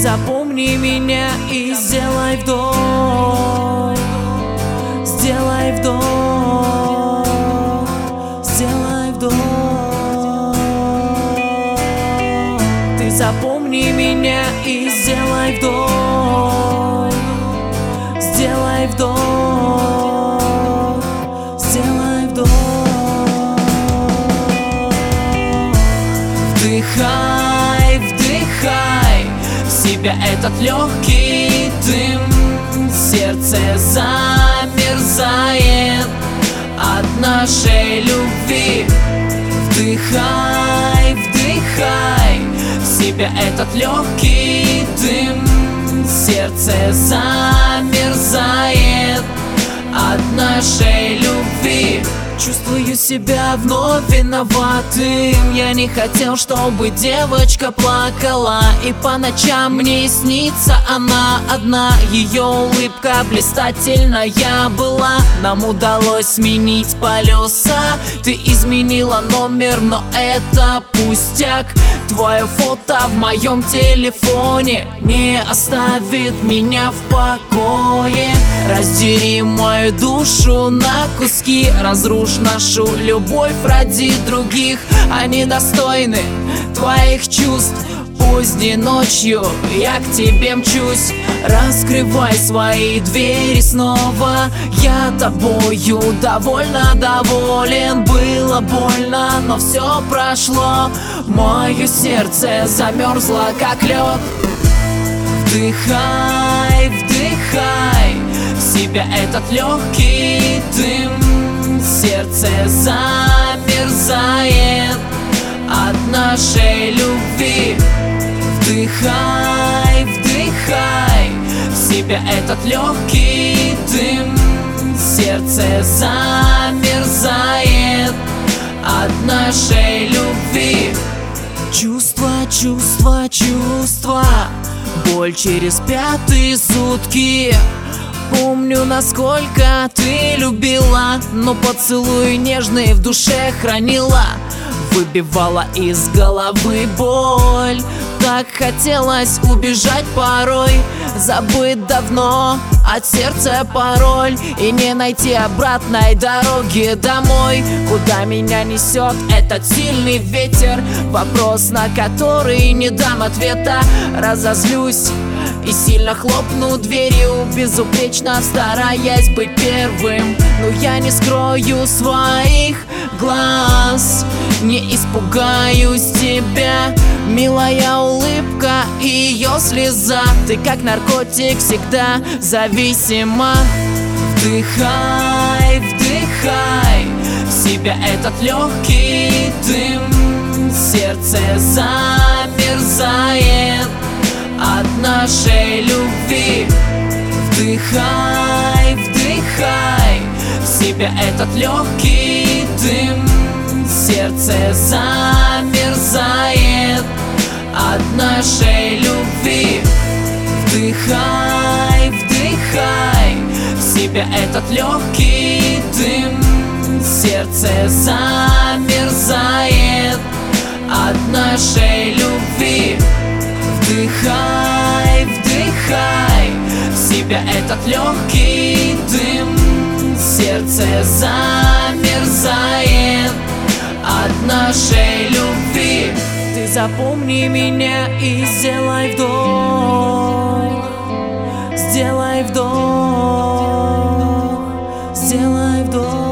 запомни меня и сделай вдох. Сделай вдох, сделай вдох. Ты запомни меня и сделай вдох. Сделай вдох, сделай вдох. Вдыхай, вдыхай в себя этот легкий дым. Сердце замерзает от нашей любви. Вдыхай, вдыхай в себя этот легкий дым. Сердце замерзает от нашей любви. Чувствую себя вновь виноватым. Я не хотел, чтобы девочка плакала, и по ночам мне снится она одна. Ее улыбка блистательная была. Нам удалось сменить полюса. Ты изменила номер, но это пустяк. Твое фото в моем телефоне не оставит меня в покое. Раздери мою душу на куски, разрушь нашу любовь ради других. Они достойны твоих чувств. Поздней ночью я к тебе мчусь. Раскрывай свои двери снова. Я тобою довольно доволен. Было больно, но все прошло. Мое сердце замерзло, как лед. Вдыхай, вдыхай в себя этот легкий дым. Сердце замерзает от нашей любви. Вдыхай, вдыхай в себя этот легкий дым. Сердце замерзает от нашей любви. Чувства, чувства, чувства, боль через пятые сутки. Помню, насколько ты любила, но поцелуй нежный в душе хранила. Выбивала из головы боль. Так хотелось убежать порой, забыть давно от сердца пароль и не найти обратной дороги домой. Куда меня несет этот сильный ветер? Вопрос, на который не дам ответа. Разозлюсь и сильно хлопну дверью, безупречно стараясь быть первым. Но я не скрою своих глаз, не испугаюсь тебя. Милая улыбка и ее слеза. Ты как наркотик, всегда зависима. Вдыхай, вдыхай в себя этот легкий дым. Сердце замерзает от нашей любви. Вдыхай, вдыхай в себя этот легкий дым. Сердце замерзает от нашей любви. Вдыхай, вдыхай в себя этот легкий дым. Сердце замерзает от нашей любви. Вдыхай, вдыхай в себя этот легкий дым. Сердце замерзает от нашей любви. Ты запомни меня и сделай вдох. Сделай вдох, сделай вдох.